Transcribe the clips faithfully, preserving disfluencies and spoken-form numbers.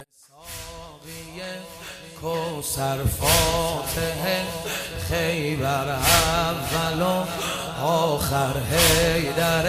ساقی کوثر فاتح خیبر اول و آخر حیدر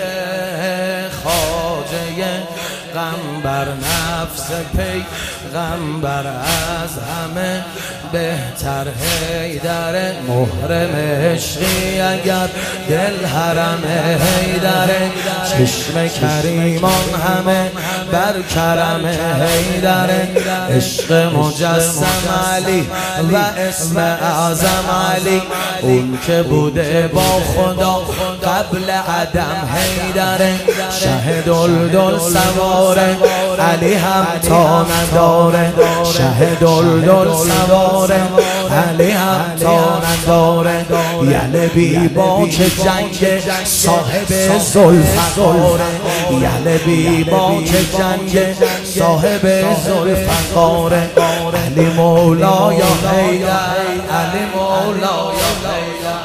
خواجه غمبر نفس پیغمبر از همه بهتر حیدر محرم عشقی اگر دل حرم حیدر چشم کریمان همه بر کرم حیدر عشق مجسم علی و اسم اعظم علی اون که بوده با خدا قبل عدم حیدر شه دلدل سواره علی هم تا نداره شه دلدل سواره علی هم تا نداره یله بی باک جنگ صاحب ذوالفقاره یله بی باک جنگ صاحب ذوالفقاره علی مولا یا حیدر علی مولا یا حیدر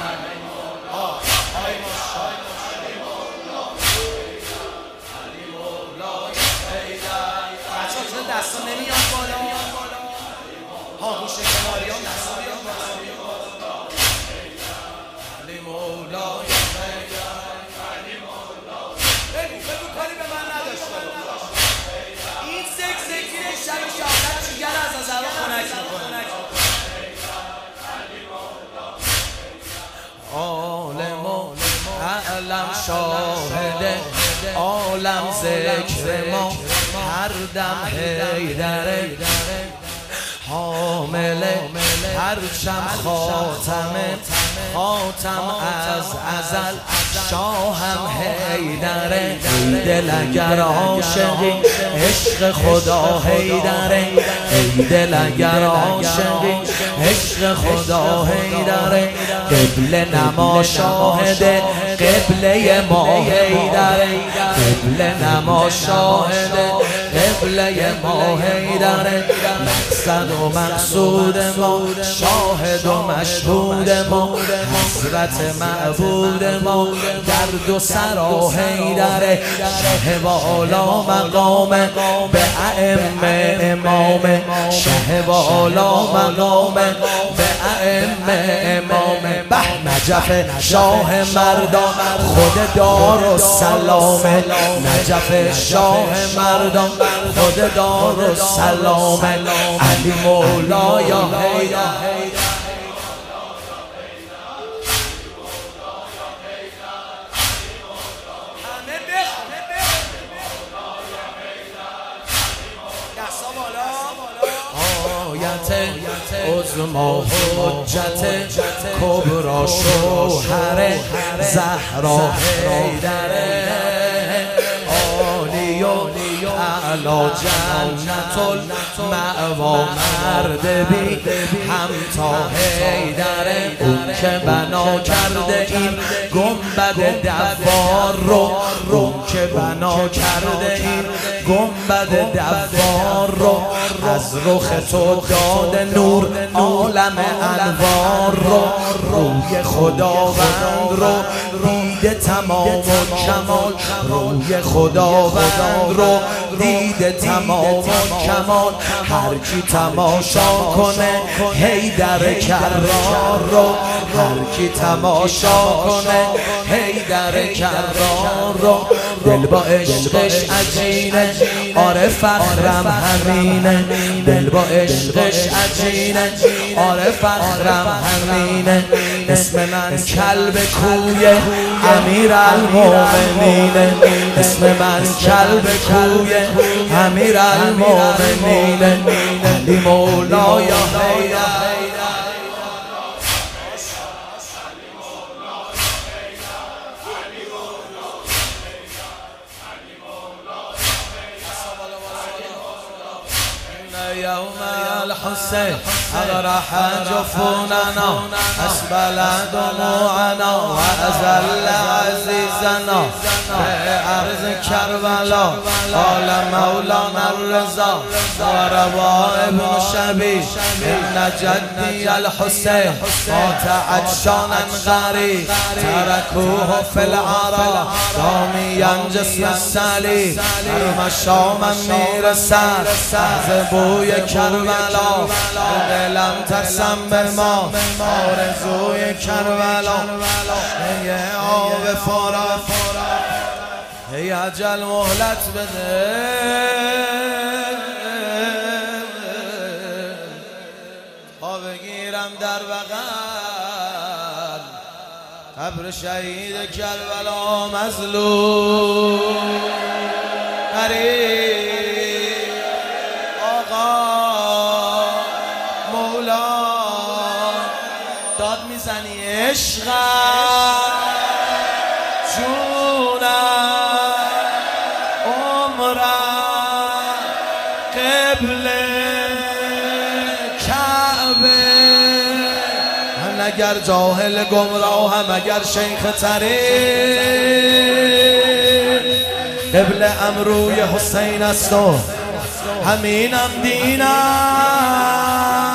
دستا نمیاد بالا ها گوش کناریان دستا بیاد بالا علی مولا یا حیدر علی مولا بگو بگو کاری به من نداشته این سک سکیر شب شهادت چیگر از نظر خونک میکنه عالم و اعلم شاهده عالم ذکر ما هر دم حیدره حامل پرچم خاتمه خاتم از ازل شاهم حیدره ای دل اگر عاشقی عشق خدا حیدره ای دل اگر عاشقی عشق خدا حیدره قبله نما شاهده قبله ما حیدره قبله نما شاهده قبله ما حیدره مقصد و مقصود ما شاهد و مشهود ما حضرت معبود ما درد و سرا حیدره شه بالا مقام به ائمه امام شه بالا مقام به ائمه امام به نجف شاه مردان خود دار و سلام نجف شاه مردان خود دار و سلام علی مولا یا حیدر عظما حجت کبرا شوهر زهرا حیدر عالی و اعلی جنت المأوا مرد بی همتا حیدر اون که بنا کرده این گنبد دوار رو اون که بنا کرده این گنبد دوار رو از رخ تو داده نور عالم انوار رو روی خداوند رو دیده تمام و کمال روی خداوند رو دیده تمام و کمال هر کی تماشا کنه حیدر کرار رو هر کی تماشا کنه حیدر کرار رو دل با عشقش عجینه آره فخرم همینه دل با عشقش عجینه آره فخرم همینه اسم من کلب کوی امیر المومنینه اسم من کلب کوی امیر المومنینه علی مولا یا حیدر يوم الحسين أغرح جفوننا أسبل دموعنا وأزل عزيزنا بأرض كربلا قال مولانا الرضا ورضا ابن شبي إن جدي الحسين مات عطشانا غري تركوه في العرى راميا جسم السالي ارمشا من میرسد از بوی کربلا دلم ترسم به ما آرزوی کربلا ای آب فرات ای اجل مهلت بده تا بگیرم در بغل قبر شهید کربلا مظلوم قریب آقا مولا داد میزنی عشقم جونم عمرم قبله کعبه من اگر جاهل گمراه هم اگر شیخ طریق قبل امروی حسین است و همینم دینم